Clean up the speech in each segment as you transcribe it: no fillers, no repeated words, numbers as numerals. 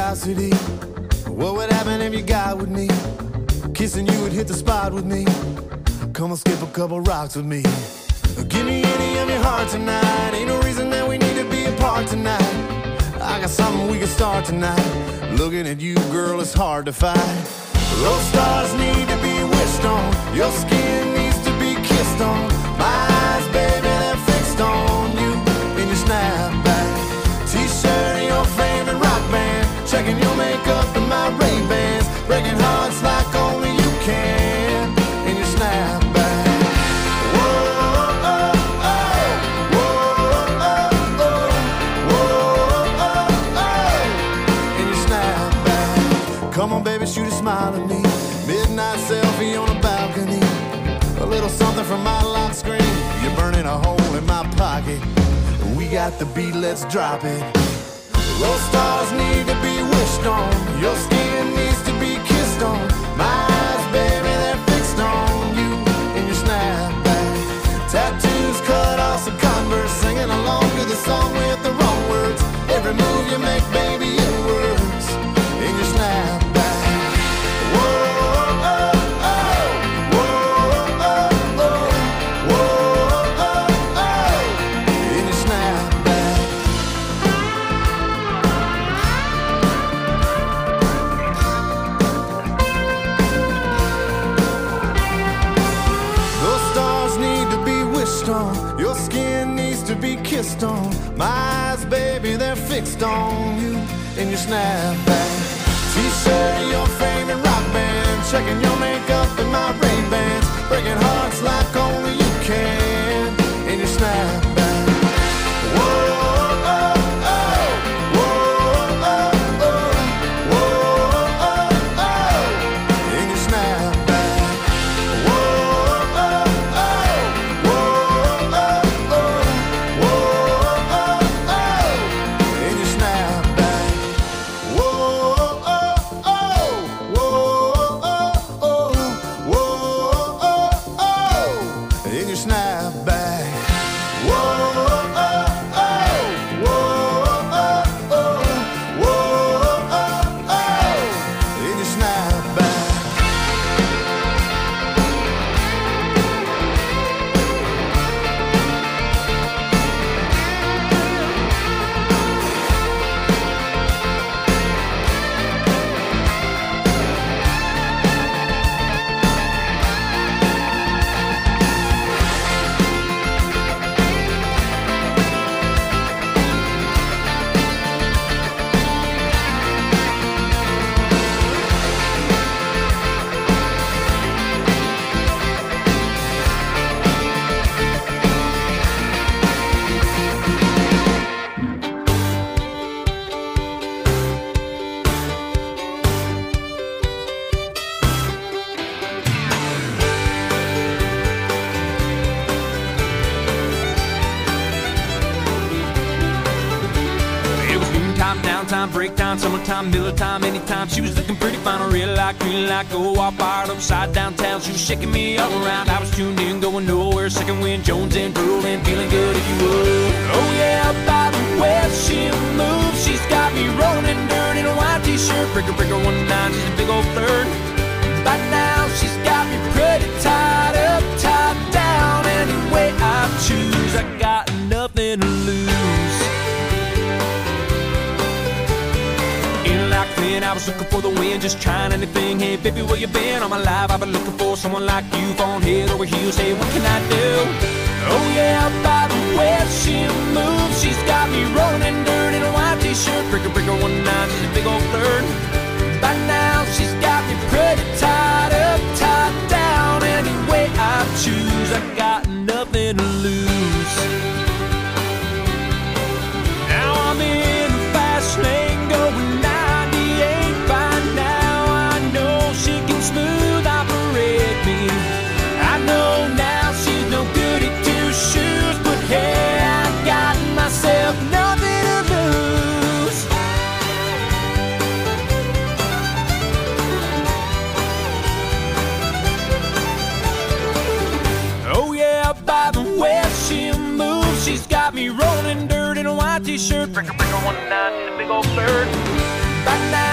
curiosity. What would happen if you got with me? Kissing you would hit the spot with me. Come and skip a couple rocks with me. Give me any of your heart tonight. Ain't no reason that we need to be apart tonight. I got something we can start tonight. Looking at you, girl, it's hard to fight. Those stars need to be wished on. Your skin needs to be kissed on. My eyes, baby, they're fixed on you in your snapback. T-shirt and your favorite rock band. Checking your makeup and my Ray-Bans. Breaking hearts like only you can in your snapback. Come on, baby, shoot a smile at me. Midnight selfie on a balcony. A little something from my lock screen. You're burning a hole in my pocket. We got the beat, let's drop it. Those stars need to be wished on. Your skin needs to be kissed on. My eyes, baby, they're fixed on you in your snapback. Tattoos cut off some Converse. Singing along to the song with the wrong words. Every move you make, baby, it works in your snapback. Your skin needs to be kissed on. My eyes, baby, they're fixed on you in your snapback. T-shirt and your favorite rock band. Checking your makeup and my Ray-Bans. Breaking hearts like only you can in your snapback. Whoa. Breakdown, summertime, Miller time, anytime. She was looking pretty fine, real like, green like, go all fired upside downtown. She was shaking me all around. I was tuned in, going nowhere. Second wind, Jones and drooling, feeling good if you would. Oh yeah, by the way she moves, she's got me rolling in dirt in a white t-shirt. Breaker, 19, she's a big old flirt. By now, she's got me pretty tied up, tied down. Any way I choose, I got nothing to lose. I was looking for the wind, just trying anything. Hey baby, where you been? All my life I've been looking for someone like you, falling head over heels. Hey, what can I do? Oh yeah, by the way she moves, she's got me rolling in dirt in a white t-shirt. Breaker, 19, she's a big old flirt. By now she's got me pretty tied up, tied down. Any way I choose, I got nothing to lose. Now I'm in the fast lane going smooth operate me. I know now she's no good at two shoes, but hey, I got myself nothing to lose. Oh yeah, by the way she moves, she's got me rolling dirt in a white t-shirt. Breaker, 19, a big old flirt. By now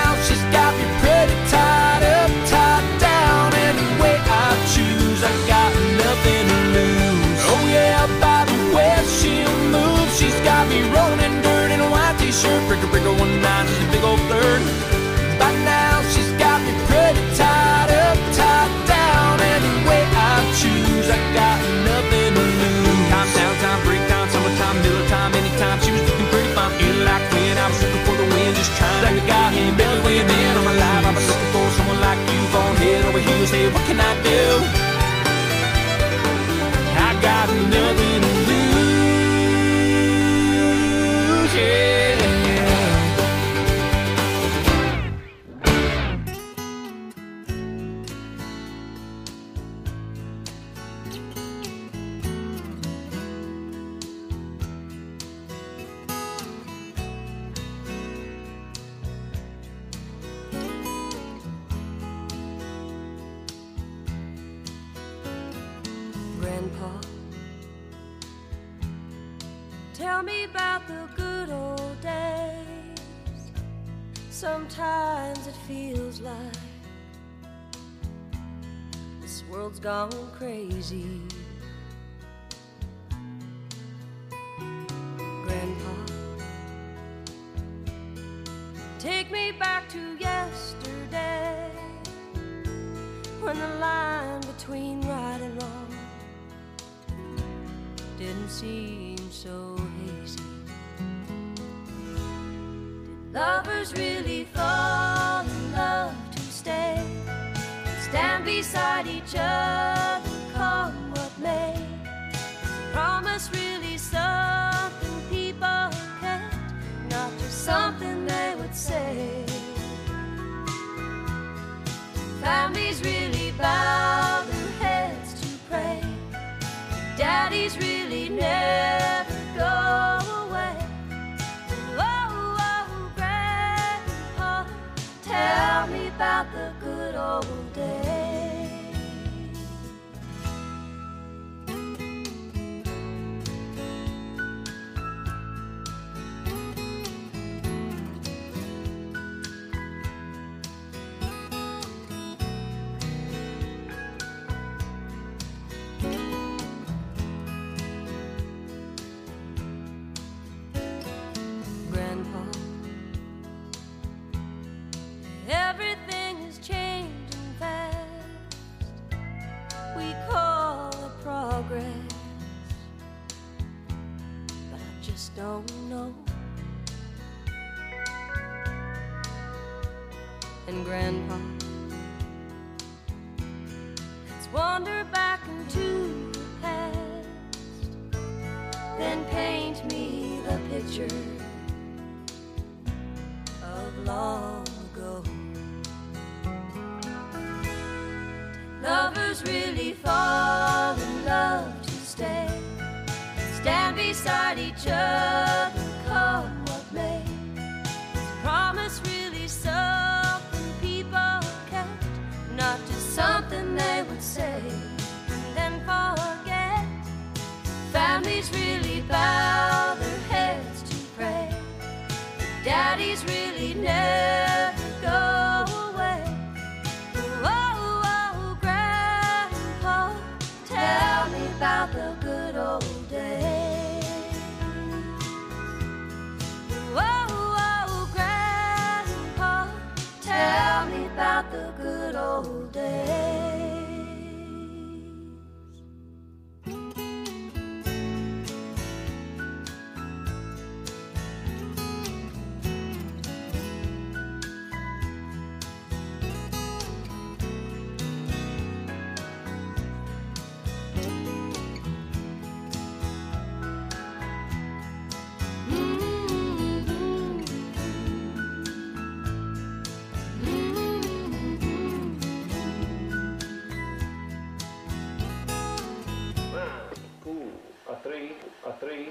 Grandpa, tell me about the good old days. Sometimes it feels like this world's gone crazy. Grandpa, take me back to yesterday, when the line between right and wrong didn't seem so hazy. Did lovers really fall in love to stay and stand beside each other, come what may? Is promise really something people kept, not just something they would say? Families really bow their heads to pray. Daddies really never go away. Oh, oh, Grandpa, tell me about the good old days. Everything is changing fast. We call it progress, but I just don't know. And Grandpa, let's wander back into the past, then paint me the picture of long ago. Lovers really fall in love to stay, stand beside each other, come what may. Is promise really something people kept, not just something they would say and then forget? Families really bow their heads to pray. Daddies really never go away. Tell me about the good old days. Oh, oh, Grandpa, tell me about the good old days. A three.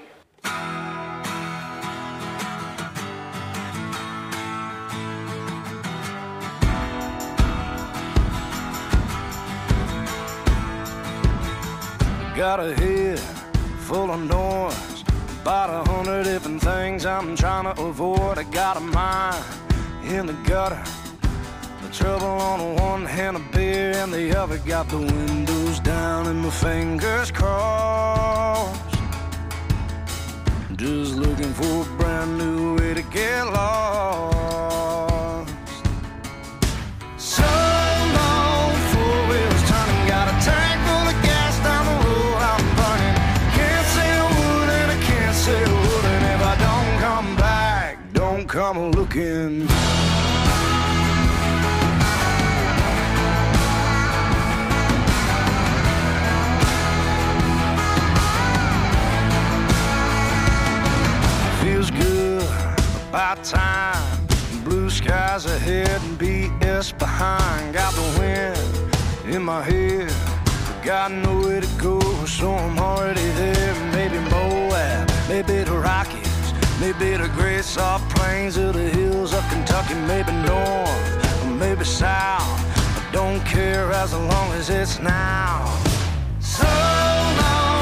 Got a head full of noise, about 100 different things I'm trying to avoid. I got a mind in the gutter, the trouble on one hand, a beer in the other. Got the windows down and my fingers crossed, just looking for a brand new way to get lost. So long, four wheels turning, got a tank full of gas down the road I'm burning. Can't say I would and I can't say I wouldn't if I don't come back, don't come looking. Feels good, about time. Blue skies ahead and BS behind. Got the wind in my head, got nowhere to go, so I'm already there. Maybe Moab, maybe the Rockies, maybe the great soft plains of the hills of Kentucky. Maybe north, or maybe south, I don't care as long as it's now. So long.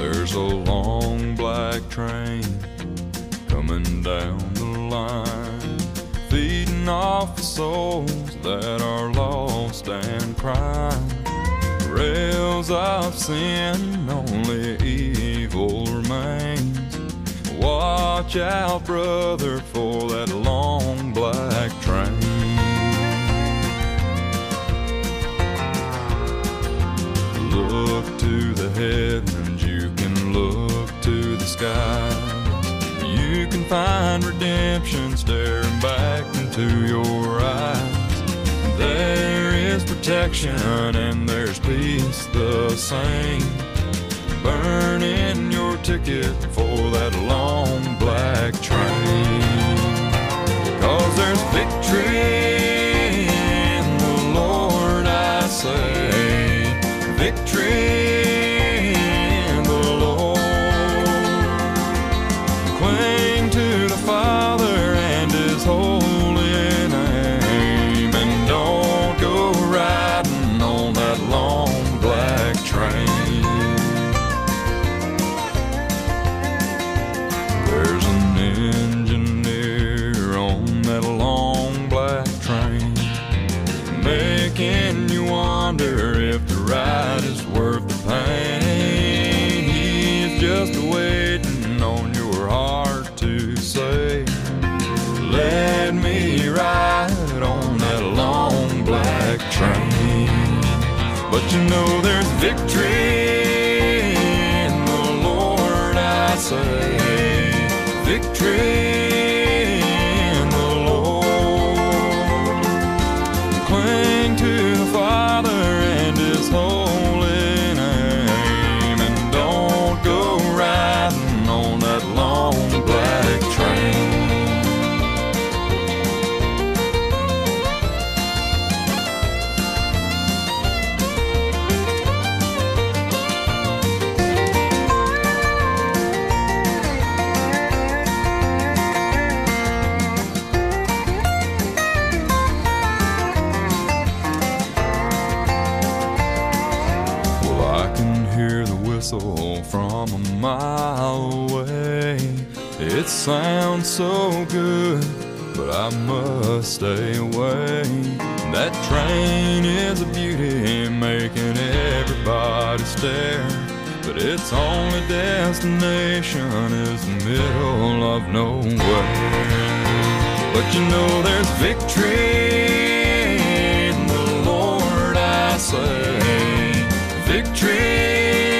There's a long black train coming down the line, feeding off the souls that are lost and crying. Rails of sin, only evil remains. Watch out, brother, for that long black train. Look to the heavens, you can look to the sky. You can find redemption staring back into your eyes. There is protection and there's peace the same. Burn in your ticket for that long black train. 'Cause there's victory in the Lord, I say. Victory in the Lord. Cling to the Father and His holy name, and don't go riding on that long black train. There's an engineer on that long black train, making you wonder if the ride is worth the pain. He's just waiting on your heart to say, let me ride on that long black train. But you know there's victory in the Lord, I say. Victory in the Lord. Cling to the Father and His holy name, and don't go riding on that long black train. From a mile away, it sounds so good, but I must stay away. That train is a beauty, making everybody stare, but its only destination is the middle of nowhere. But you know there's victory in the Lord, I say. Victory.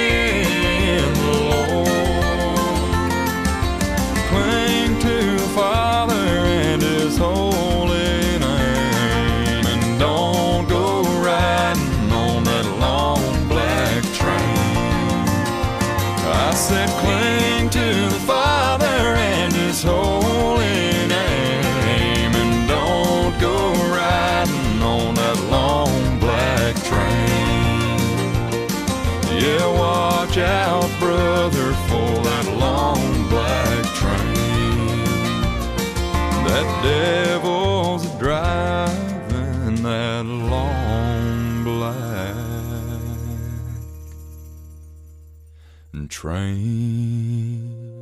Father and His holy name, and don't go riding on that long black train. I said cling to the Father and His holy name, and don't go riding on that long black train. Yeah, watch out, brother, for that long black train. That devil's driving that long black train.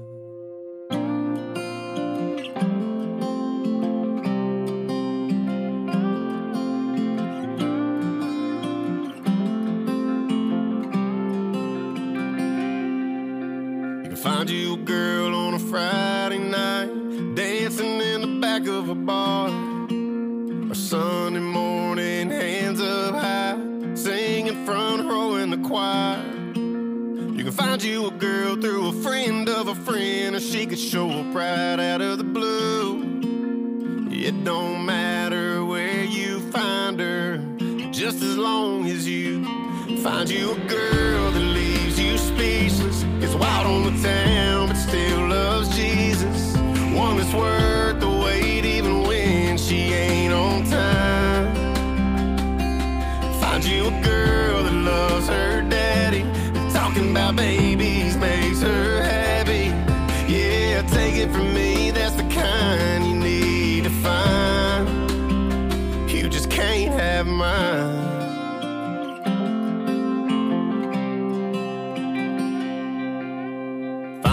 You can find you a girl on a Friday night, dancing in the back of a bar, or Sunday morning, hands up high, singing front row in the choir. You can find you a girl through a friend of a friend, or she could show up right out of the blue. It don't matter where you find her, just as long as you find you a girl that leaves you speechless, gets wild on the town but still loves Jesus. One that's worth the wait even when she ain't on time. Find you a girl that loves her daddy, talking about babies makes her happy. Yeah, take it from me, that's the kind you need to find. You just can't have mine.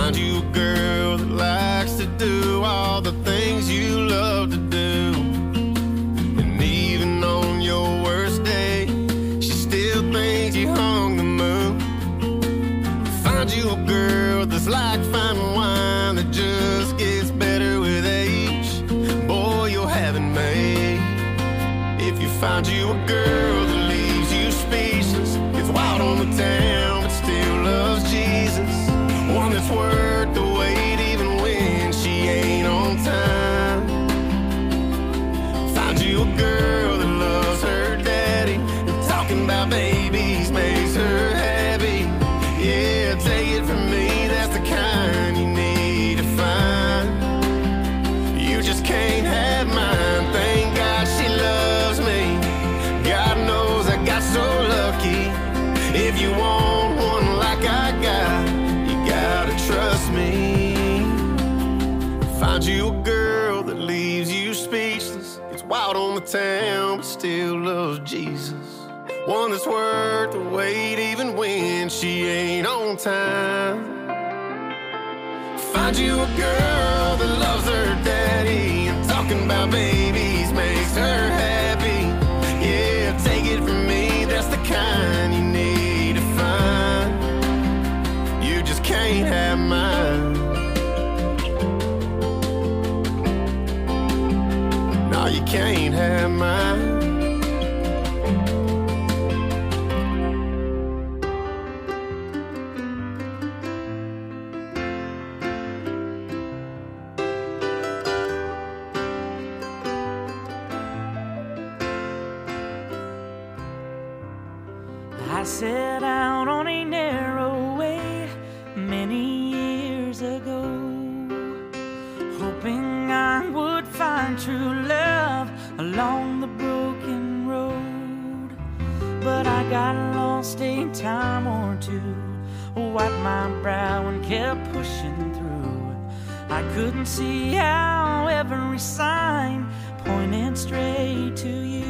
Find you a girl that likes to do all the things you love to do. And even on your worst day, she still thinks you hung the moon. Find you a girl that's like fine wine that just gets better with age. Boy, you'll have it made. If you find you a girl that leaves you speechless, gets wild on the town but still loves Jesus, one that's worth the wait even when she ain't on time. Find you a girl that loves her daddy and talking about babies makes her happy. Yeah, take it from me, that's the kind you need to find. You just can't have mine. Thank God she loves me. God knows I got so lucky. If you want one like I got, you gotta trust me. Find you a girl that leaves you speechless, gets wild on the town but still loves Jesus, one that's worth the wait even when she ain't on time. Find you a girl that loves her daddy and talking about babies makes her happy. Yeah, take it from me, that's the kind you need to find. You just can't have mine. No, you can't have mine. I set out on a narrow way many years ago, hoping I would find true love along the broken road. But I got lost a time or two, wiped my brow and kept pushing through. I couldn't see how every sign pointed straight to you.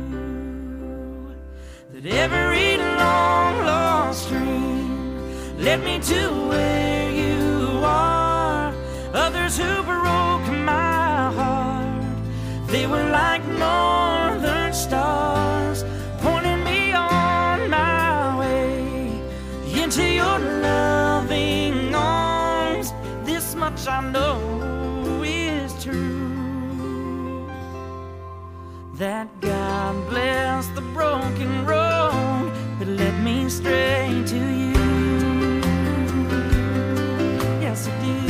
That every long lost dream led me to where you are. Others who broke my heart, they were like northern stars, pointing me on my way into your loving arms. This much I know is true, that God bless the broken road that led me straight to you. Yes, it did.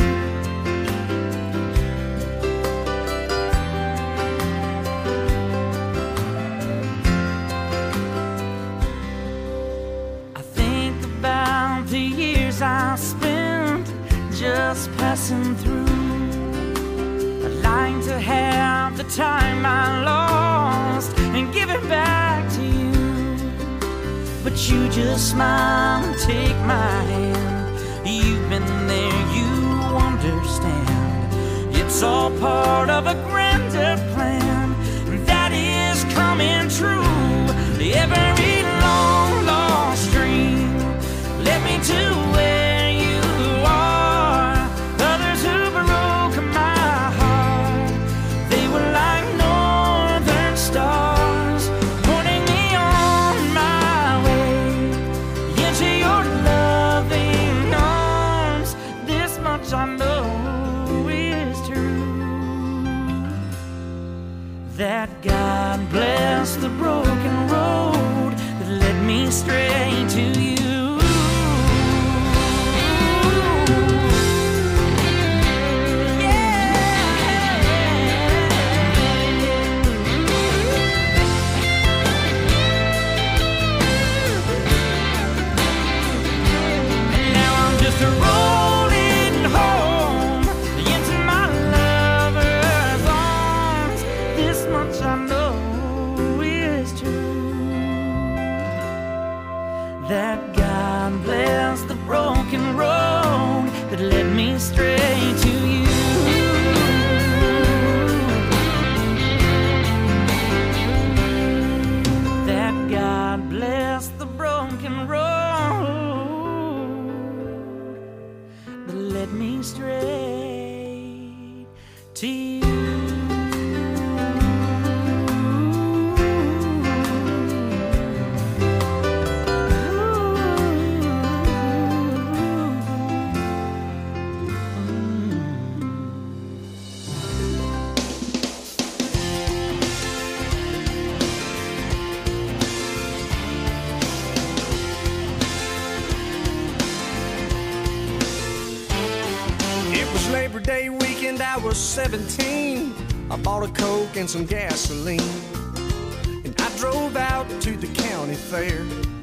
I think about the years I spent just passing through. I'd like to have the time I lost and give it back to you. But you just smile and take my hand. You've been there, you understand. It's all part of a grander plan that is coming true. Every long lost dream led me to where you are. Others who broke my heart, they were like northern stars, pointing me on my way into your loving arms. This much I know is true, that God bless the broken road that led me straight to you. Rolling home into my lover's arms. This much I know is true, that God bless the broken road that led me straight to you. That God bless the broken road me straight to you. Labor Day weekend, I was 17. I bought a Coke and some gasoline, and I drove out to the county fair.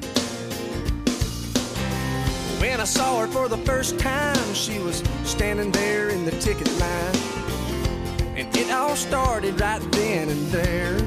When I saw her for the first time, she was standing there in the ticket line, and it all started right then and there.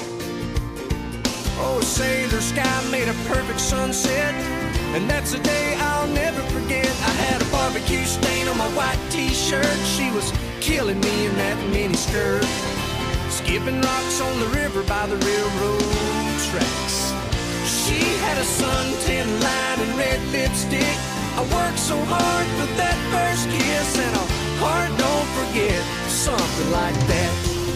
Oh, sailor sky made a perfect sunset, and that's a day I'll never forget. I had a barbecue stain on my white t-shirt. She was killing me in that mini skirt, skipping rocks on the river by the railroad tracks. She had a suntan line and red lipstick. I worked so hard for that first kiss, and a heart don't forget, something like that.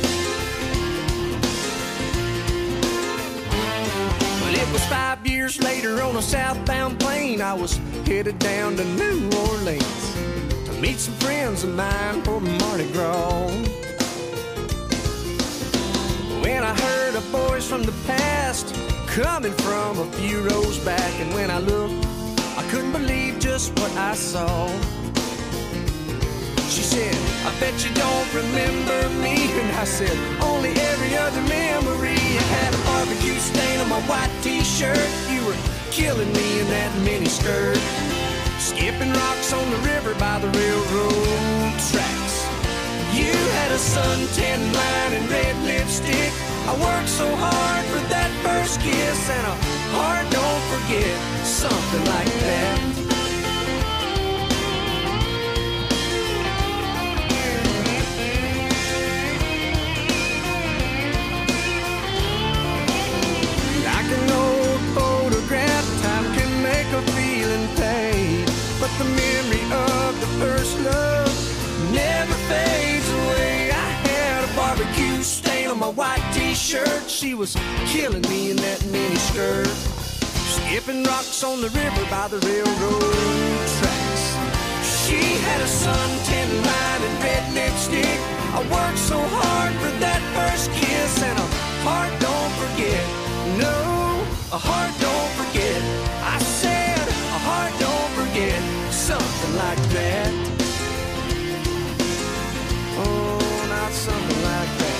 It was 5 years later on a southbound plane. I was headed down to New Orleans to meet some friends of mine for Mardi Gras. When I heard a voice from the past coming from a few rows back, and when I looked, I couldn't believe just what I saw. She said, I bet you don't remember me. And I said, only every other memory. I had a barbecue stain on my white t-shirt. You were killing me in that mini skirt, skipping rocks on the river by the railroad tracks. You had a suntan line and red lipstick. I worked so hard for that first kiss, and a heart don't forget, something like that. A feeling pain, but the memory of the first love never fades away. I had a barbecue stain on my white t-shirt. She was killing me in that mini skirt, skipping rocks on the river by the railroad tracks. She had a suntan line and red lipstick. I worked so hard for that first kiss, and a heart don't forget. No, a heart don't forget. I said a heart don't forget, something like that. Oh, not something like that.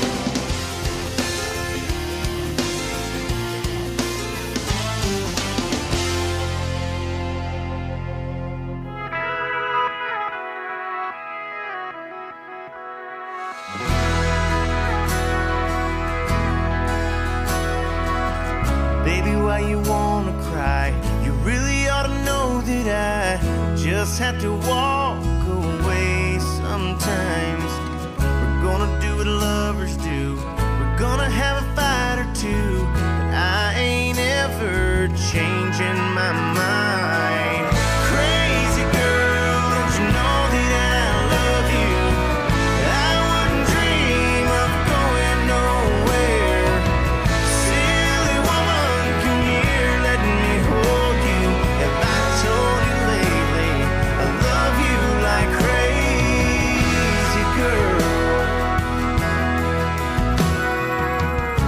Baby, why you wanna cry? You really ought to know that I just have to walk away sometimes. We're gonna do what lovers do. We're gonna have a fight or two, but I ain't ever changing my mind. Crazy girl, don't you know that I love you? I wouldn't dream of going nowhere. Silly woman, come here, let me hold you. Have I told you lately I love you like crazy girl?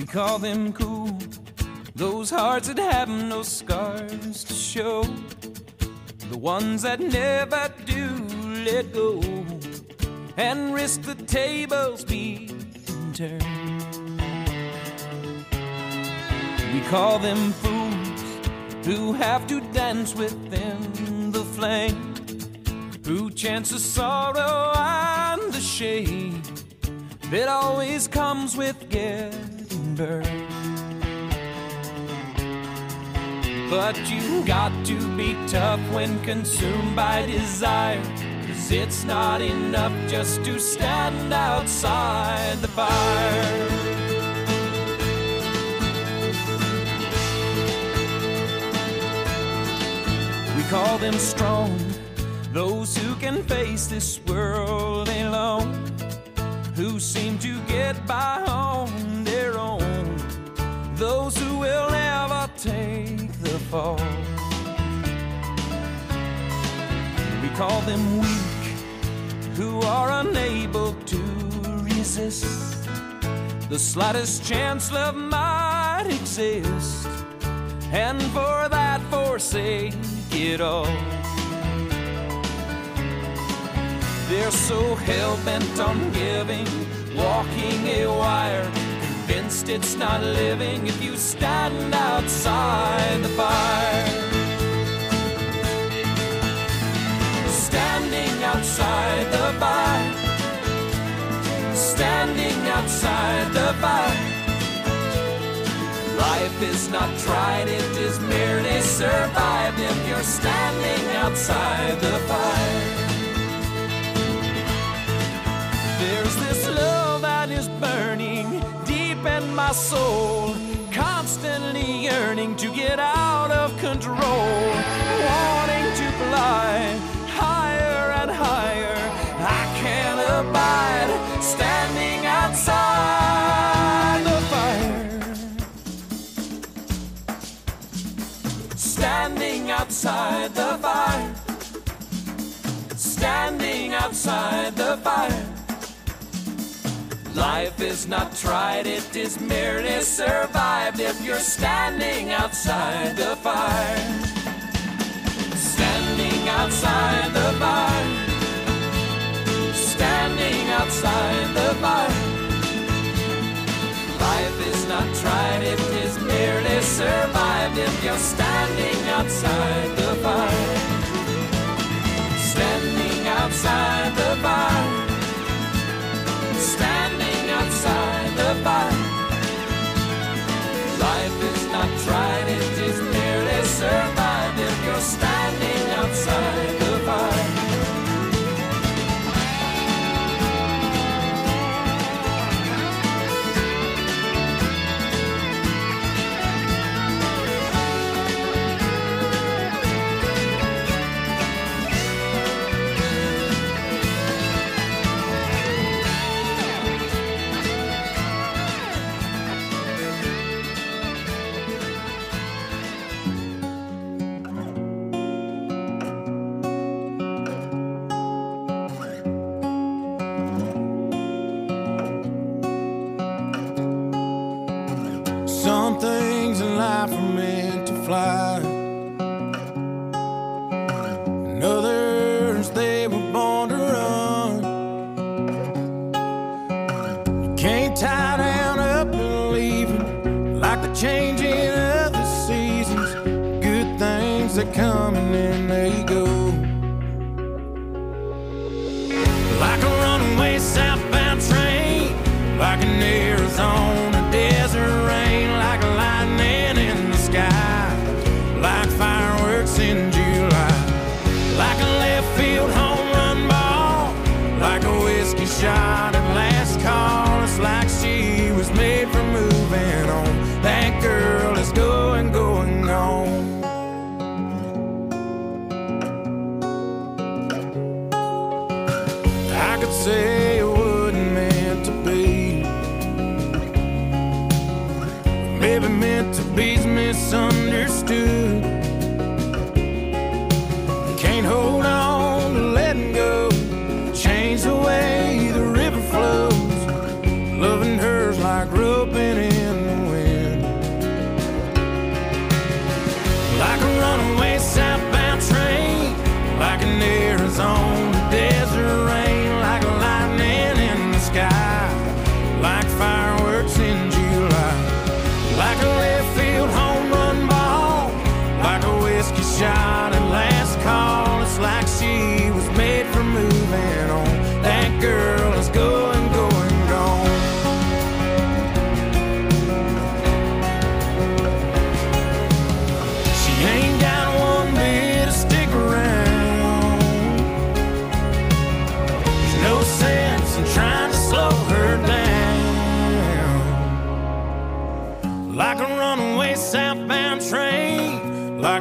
We call them cool, those hearts that have no scars to show, the ones that never do let go and risk the tables being turned. We call them fools who have to dance within the flame, who chance the sorrow and the shame that always comes with getting burned. But you got to be tough when consumed by desire, 'cause it's not enough just to stand outside the fire. We call them strong, those who can face this world alone, who seem to get by on their own, those who will never take the fall. We call them weak, who are unable to resist the slightest chance love might exist, and for that forsake it all. They're so hell-bent on giving, walking a wire, convinced it's not living if you stand outside the fire. Standing outside the fire, standing outside the fire. Life is not tried, it is merely survived if you're standing outside the fire. There's this love that is burning deep in my soul, constantly yearning to get out of control, wanting to fly higher and higher. I can't abide standing outside the fire. Standing outside the fire. Standing outside the fire. Life is not tried, it is merely survived if you're standing outside the fire. Standing outside the fire. Standing outside the fire. Life is not tried, it is merely survived if you're standing outside the fire. Standing outside the fire. Standing outside the fire. Life is not tried, it is merely survived if you're standing outside the fire. Some things in life are meant to fly, and others they were born to run. You can't tie down up and leave them, like the changing of the seasons. Good things that come and then they go, like a runaway southbound train, like an Arizona desert rain, like lightning in the sky, like fireworks in July, like a left field home run ball, like a whiskey shot at last call. It's like she was made for moving on. That girl is going, going on.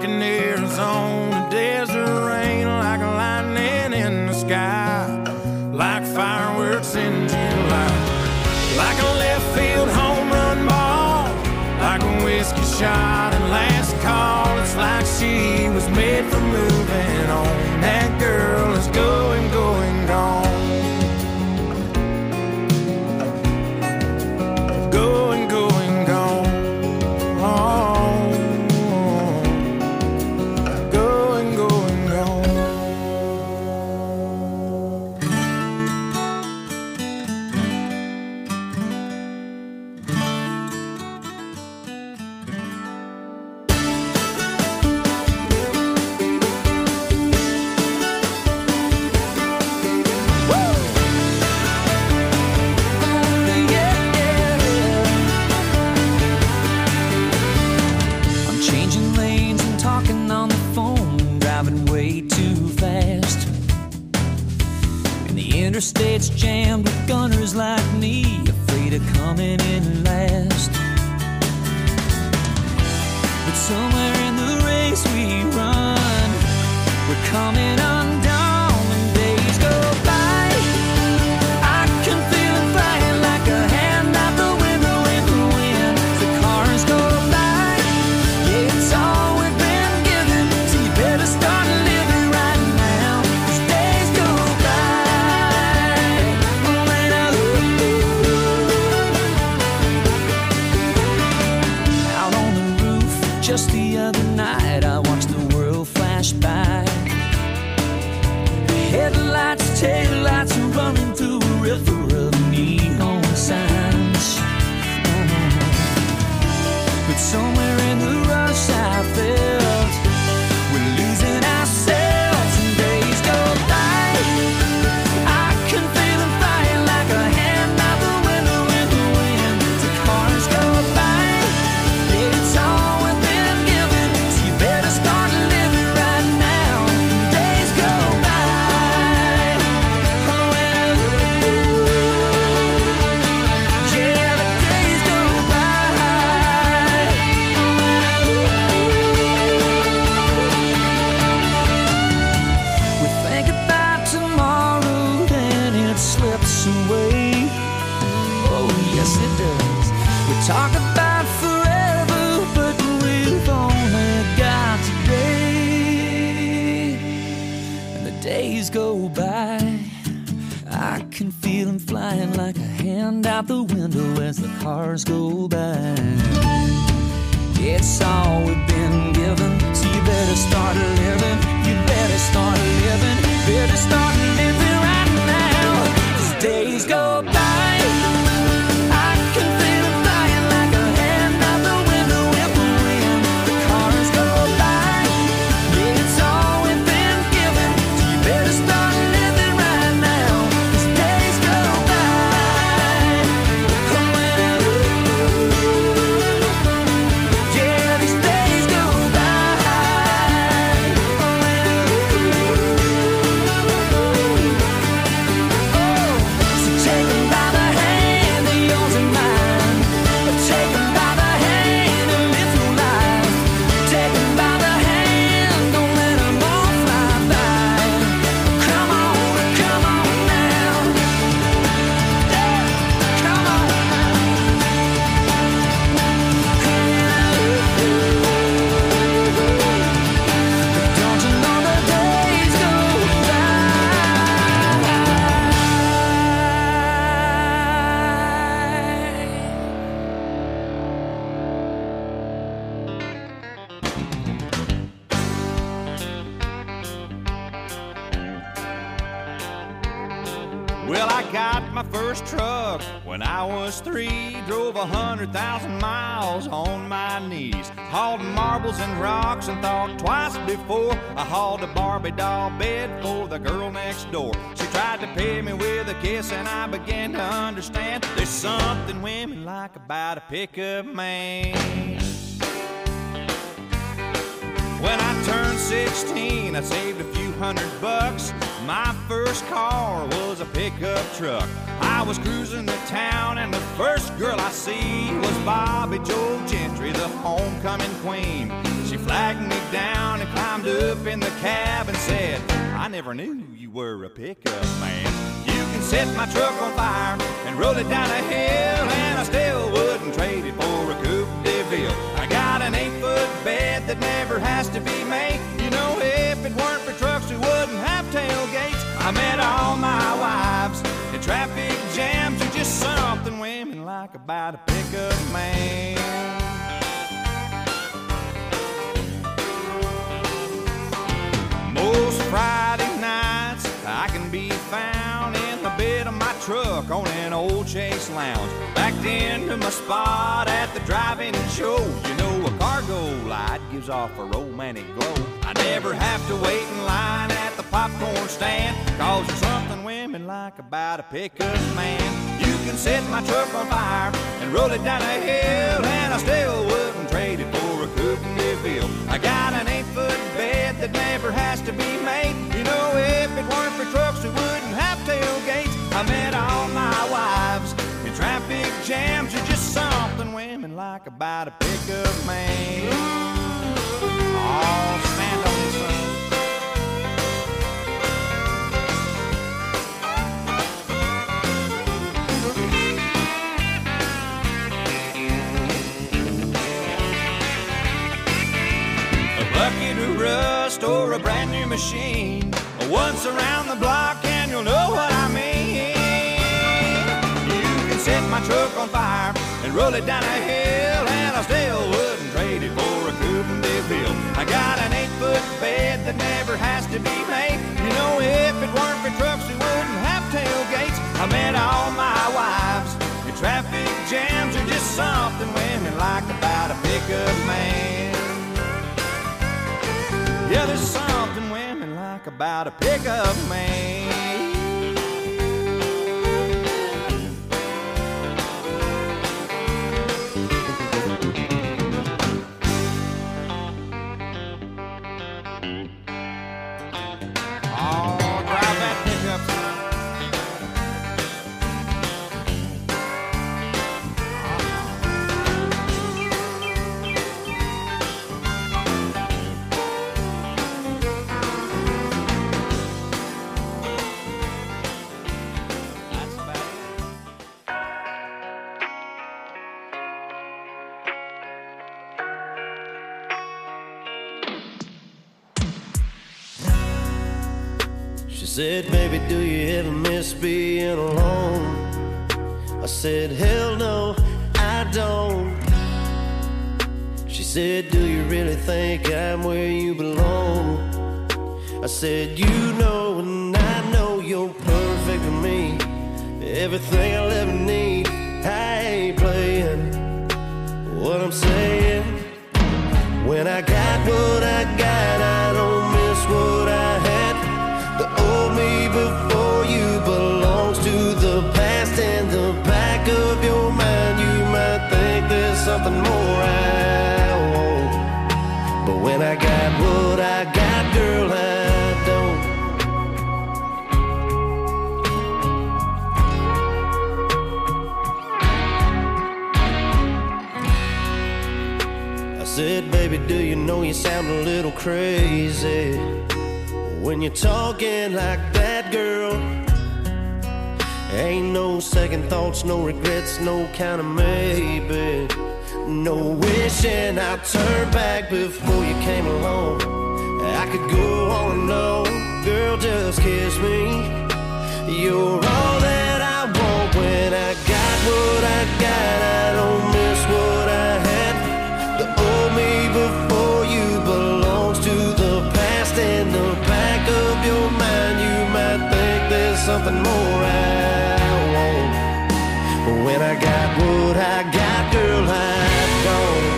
like an Arizona desert rain, like lightning in the sky, like fireworks in July, like a left field home run ball, like a whiskey shot and last call. It's like she was made for moving on. That girl is going, going, gone. Going, going, gone. Going, going, gone. Interstate's jammed with gunners like me, afraid of coming in last. But somewhere in the race we run, we're coming undone when days go by. I can feel it flying like a hand out the window in the wind. The cars go by, yeah, it's all we've been given, so you better start living right now, 'cause days go by. Just the other night I watched the world flash by. Headlights, taillights are running through a river of neon signs. But somewhere in the rush I felt we're losing ourselves and days go by. I can feel them flying like a hand out the window in the wind. The cars go by, it's all away. Oh yes it does. We talk about forever, but we've only got today. And the days go by, I can feel them flying like a hand out the window as the cars go by. It's all we've been given, so you better start living. You better start living. Better start living right now. Days go by, I can feel it flying like a hand out the window in the wind. The cars go by, yeah, it's all we've been given, so you better start living right now, 'cause days go by. Yeah, these days go by. Take 'em by the hand, they're yours and mine. Take 'em by the hand and live through life. Take 'em by the hand, don't let 'em all fly by. Come on now. Yeah, come on. Don't you know the days go by? Well, I got my first truck when I was 3. Drove 100,000 miles on my knees. Hauled marbles and rocks and thought twice before I hauled a Barbie doll bed for the girl next door. She tried to pay me with a kiss and I began to understand there's something women like about a pickup man. When I turned 16, I saved a few $100. My first car was a pickup truck. I was cruising the town and the first girl I see was Bobby Joe Gentry, the homecoming queen. She She flagged me down and climbed up in the cab and said, I never knew you were a pickup man. You can set my truck on fire and roll it down a hill, and I still wouldn't trade it for a Coupe de Ville. I got an 8-foot bed that never has to be made. You know, if it weren't for trucks, we wouldn't have tailgates. I met all my wives in traffic jams. Are just something women like about a pickup man. Most Friday nights I can be found in the bed of my truck on an old Chase Lounge, backed into my spot at the drive-in show. You know, a cargo light gives off a romantic glow. I never have to wait in line at the popcorn stand, 'cause there's something women like about a pickup man. You can set my truck on fire and roll it down a hill, and I still wouldn't trade it for a Coupe de Ville. I got an 8-foot bed that never has to be made. You know, if it weren't for trucks, we wouldn't have tailgates. I met all my wives in traffic jams. Are just something women like about a pickup man. Oh, stand on this one. A bucket of rust or a brand new machine, once around the block and you'll know what I mean. You can set my truck on fire and roll it down a hill, and I still wouldn't trade it for a Coupe de Ville. I got an 8-foot bed that never has to be made. You know, if it weren't for trucks, we wouldn't have tailgates. I met all my wives in traffic jams. Are just something women like about a pickup man. Yeah, there's something women like about a pickup man. Oh, drive that pickup, son. She said, baby, do you ever miss being alone? I said, hell no, I don't. She said, do you really think I'm where you belong? I said, you know and I know you're perfect for me. Everything I'll ever need. I ain't playing what I'm saying. When I got what I got, I don't miss what I had. The old me before you belongs to the past. In the back of your mind, you might think there's something more I want. But when I got what I got, girl, I don't. I said, baby, do you know you sound a little crazy when you're talking like that, girl? Ain't no second thoughts, no regrets, no kind of maybe. No wishing I'd turn back before you came along. I could go on and on, girl, just kiss me. You're all that I want. When I got what I got, I don't miss what I had. The old me before you belongs to the past. In the back of your mind, you might think there's something more I want. But when I got what I got, girl, I don't.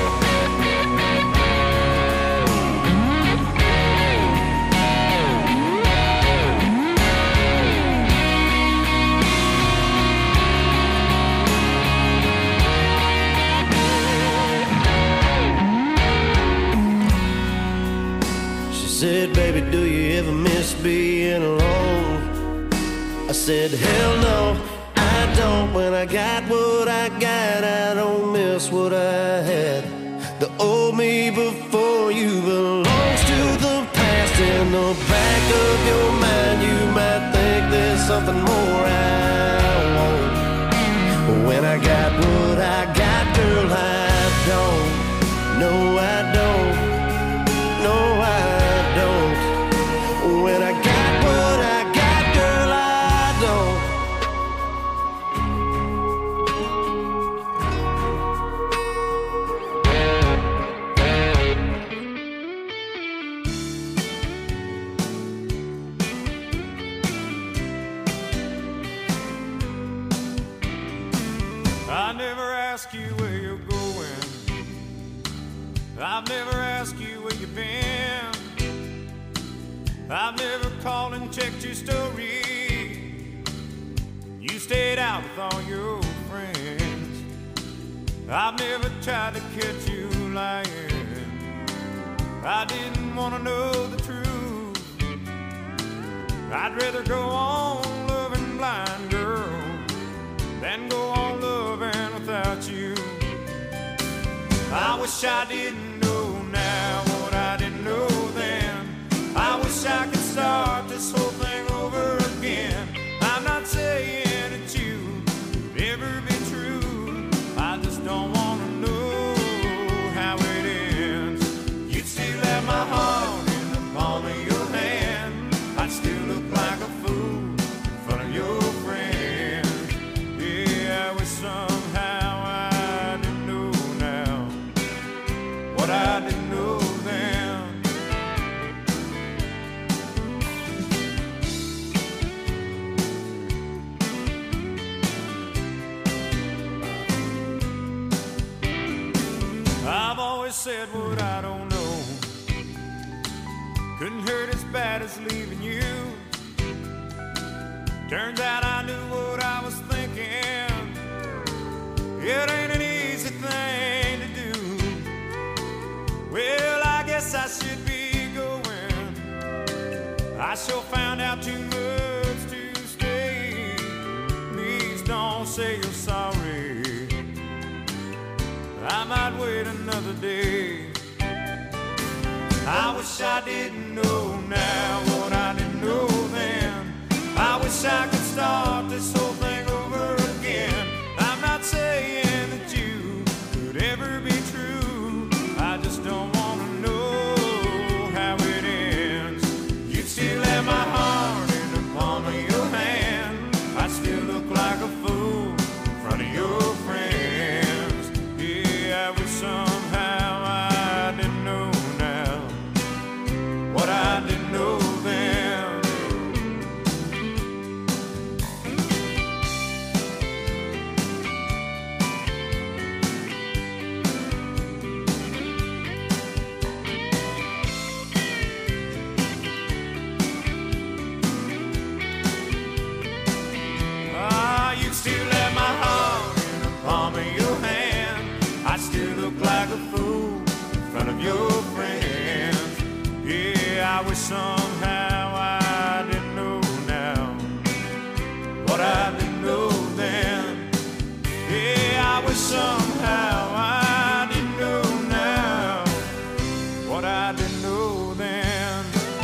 Said, baby, do you ever miss being alone? I said, hell no, I don't. When I got what I got, I don't miss what I had. The old me before you the back of your mind, you might think there's something more I want. But when I got what I got, girl, I don't. No, I don't. No, I don't. When I got what I got, girl, I don't. I never ask you where you're going. I've never asked you where you've been. I've never called and checked your story. You stayed out with all your friends. I've never tried to catch you lying. I didn't want to know the truth. I'd rather go on loving blind, girl, than go on loving without you. I wish I didn't know now what I didn't know then. I wish I could start this whole thing over again. I'm not saying that you would ever be true. I just don't want to know how it ends. You'd still have my heart in the palm of your hand. I'd still look like a fool in front of your friends. Yeah, I wish somehow I didn't know now what I didn't know then. I've always said what I don't know. Couldn't hurt as bad as leaving you. Turns out I knew what I was thinking. It ain't an easy thing to do. Well, I guess I should be going. I sure found out too much to stay. Please don't say you're sorry. I might wait another day. I wish I didn't know now what I didn't know then. I wish I could start this whole thing over again. I'm not saying that you could ever be true. I just don't want to know how it ends. You'd still have my heart in the palm of your hand. I'd still look like a fool in front of your friends. Yeah, I wish somehow I didn't know now what I didn't know then. You still have my heart in the palm of your hand. I still look like a fool in front of your friends. Yeah, I wish somehow I didn't know now what I didn't know then. Yeah, I wish somehow I didn't know now what I didn't know then.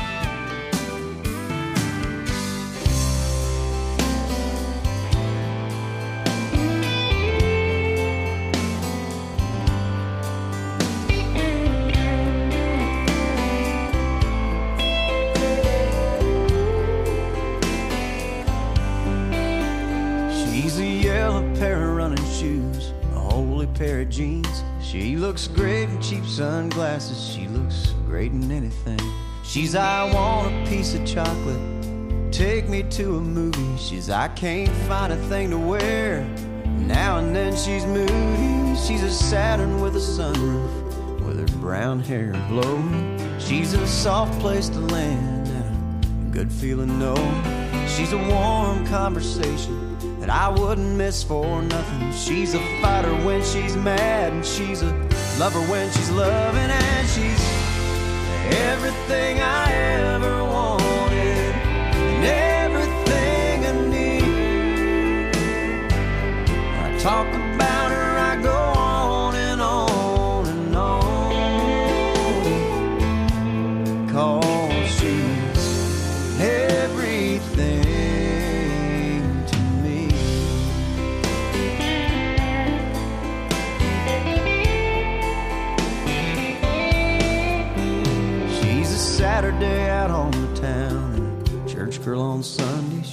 Pair of running shoes, a holy pair of jeans. She looks great in cheap sunglasses. She looks great in anything. She's I want a piece of chocolate, take me to a movie. She's I can't find a thing to wear. Now and then she's moody. She's a Saturn with a sunroof, with her brown hair blowing. She's a soft place to land and a good feeling no. She's a warm conversation that I wouldn't miss for nothing. She's a fighter when she's mad, and she's a lover when she's loving, and she's everything I ever wanted and everything I need. I talk about her, I go on and on and on, 'cause she's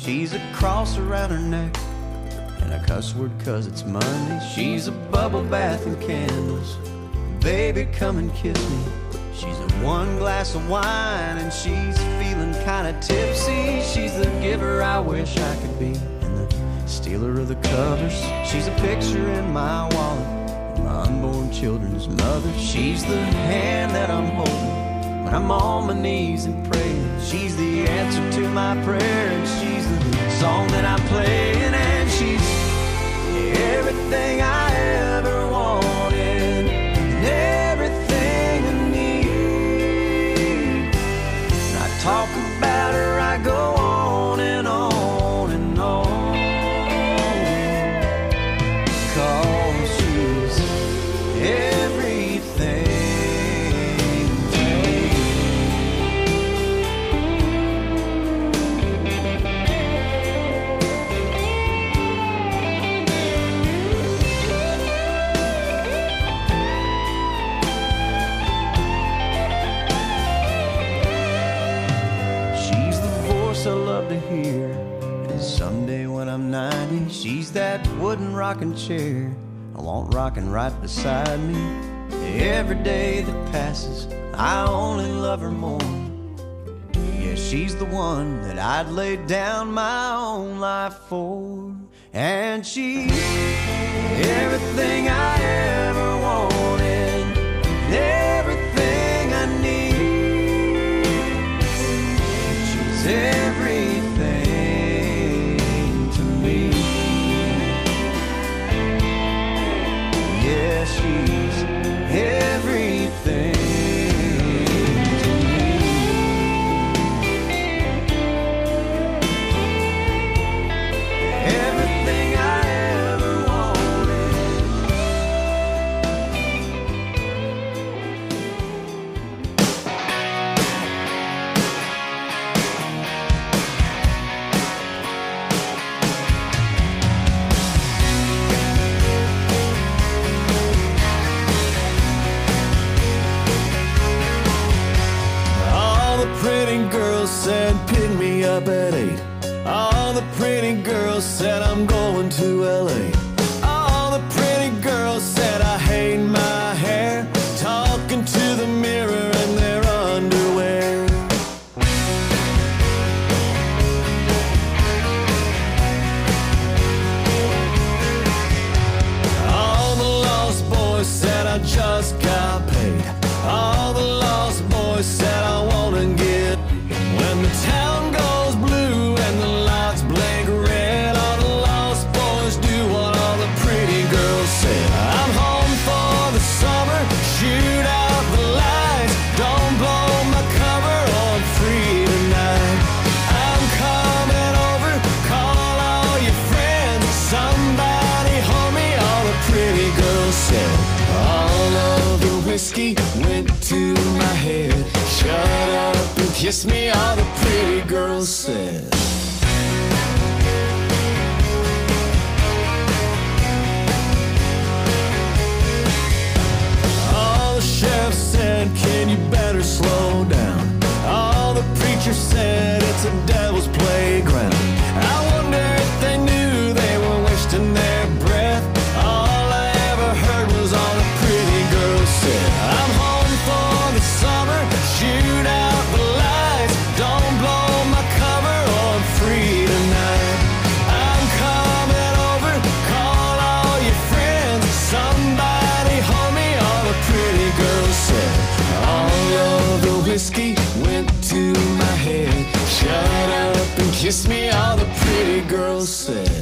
She's a cross around her neck and a cuss word 'cause it's Monday. She's a bubble bath and candles. Baby, come and kiss me. She's a one glass of wine and she's feeling kinda tipsy. She's the giver I wish I could be and the stealer of the covers. She's a picture in my wallet, my unborn children's mother. She's the hand that I'm holding when I'm on my knees and praying. She's the answer to my prayer, and she's the song that I'm playing, and she's everything I ever wanted and everything I need. When I talk about her, I go on and on and on, 'cause she's everything. I love to hear, and someday when I'm 90, she's that wooden rocking chair I want rocking right beside me. Every day that passes, I only love her more. Yeah, she's the one that I'd lay down my own life for, and she's everything I ever wanted, everything I need. She's everything to me. Yeah, she's everything to me. Everything I ever wanted. Pretty girls said pick me up at 8. All the pretty girls said I'm going to LA. All the pretty girls said I hate my hair, talking to the mirror in their underwear. All the lost boys said I just got paid. All the lost boys said I wanna get. When the town goes blue and the lights blink red, all the lost boys do what all the pretty girls said. I'm home for the summer, shoot out the lights, don't blow my cover, I'm free tonight. I'm coming over, call all your friends, somebody hold me, all the pretty girls said. All of the whiskey went to my head. Shut up and kiss me, all the pretty girls said. All the sheriffs said, can you better slow down? All the preachers said, it's a devil's playground. I wonder if they knew they were wasting their breath. All I ever heard was all the pretty girls said. I'm home for the summer, shoot out the lights, don't blow my cover, I'm free tonight. I'm coming over, call all your friends, somebody hold me, all the pretty girls said. All of the whiskey went to my head. Shut up and kiss me, all the pretty girls said.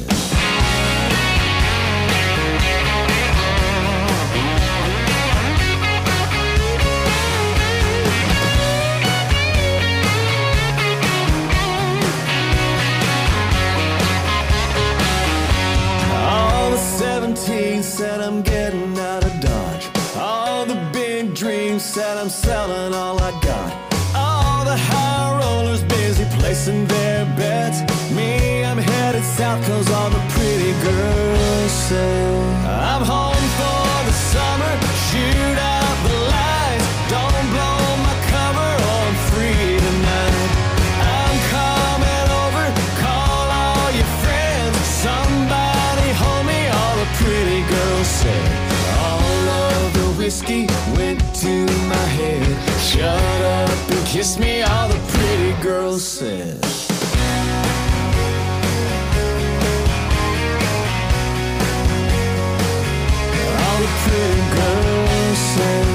All the 17 said I'm getting out of Dodge. All the big dreams said I'm selling all I got. All the high rollers busy placing their bets. Me, I'm headed south 'cause all the pretty girls say I'm home for the summer, shoot out the lights, don't blow my cover, I'm free tonight. I'm coming over, call whiskey went to my head. Shut up and kiss me, all the pretty girls said. All the pretty girls said.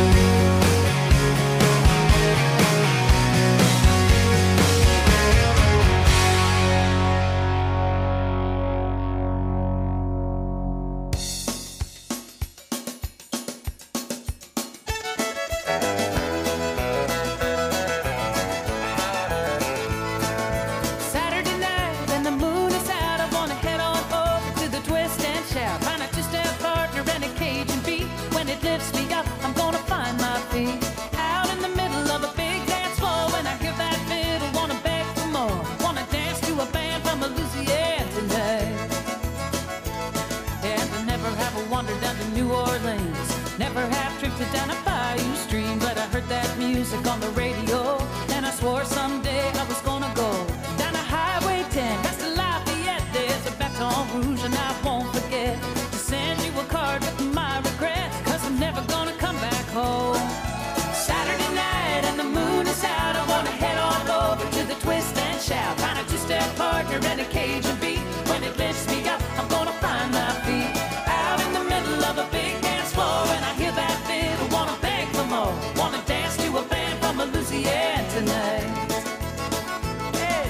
On the radio, and I swore someday I was gonna go down a Highway 10, past the Lafayette. There's a Baton Rouge, and I won't forget to send you a card with my regrets, 'cause I'm never gonna come back home. Saturday night and the moon is out, I wanna head on over to the Twist and Shout, find a two-step partner and a Cajun beat. When it lifts me up, I'm gonna find my feet out in the middle of a big dance floor, and I hear that fiddle, wanna beg for more, wanna dance to a band from Louisiana tonight. Hey.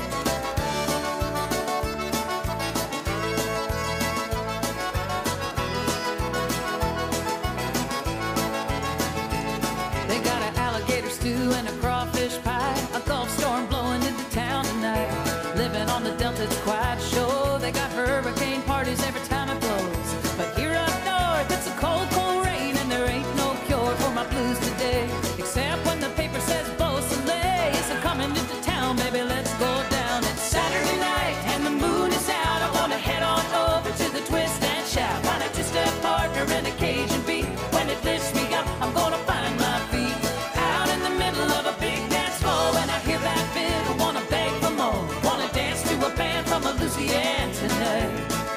They got an alligator stew and a crawfish pie, a Gulf storm blowing into town tonight. Living on the Delta, it's quite a show. They got hurricane parties every time it blows, but here up north it's a cold, cold rain, and there ain't no cure for my blues today, except when the paper says coming into town, baby, let's go down. It's Saturday night and the moon is out, I wanna head on over to the Twist and Shout, find a two-step partner and a Cajun beat. When it lifts me up, I'm gonna find my feet out in the middle of a big dance floor, and I hear that fiddle, wanna beg for more, wanna dance to a band from Louisiana tonight.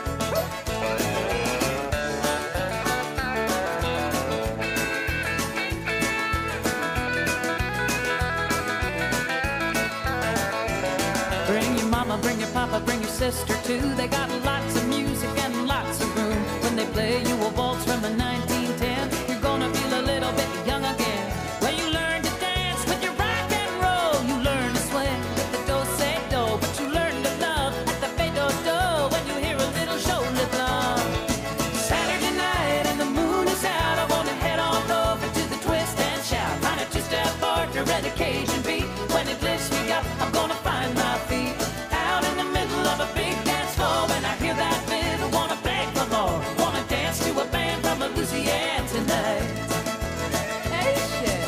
Bring your papa, bring your sister too. They got lots of music and lots of room. When they play you a waltz from a 1910, you're gonna feel a little bit young again. Well, you learn to dance with your rock and roll, you learn to swing with the do-say-do, but you learn to love at the fe-do-do when you hear a little shoulder blum. Saturday night and the moon is out, I wanna head on over to the Twist and Shout, find a two-step partner and a Cajun beat. When it lifts me up, I'm gonna find my feet of a big dance floor, when I hear that fiddle, wanna beg for more, wanna dance to a band from Louisiana tonight. Hey, shit.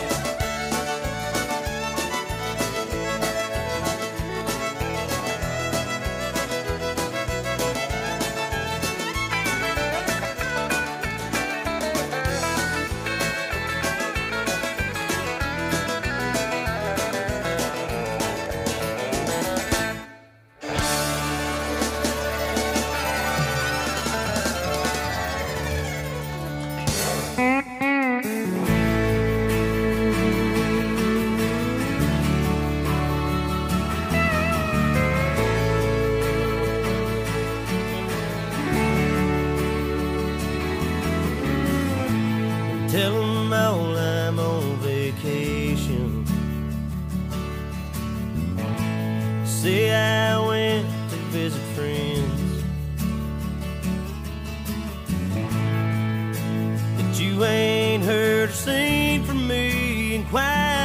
Tell them all I'm on vacation. Say I went to visit friends, that you ain't heard or seen from me in quite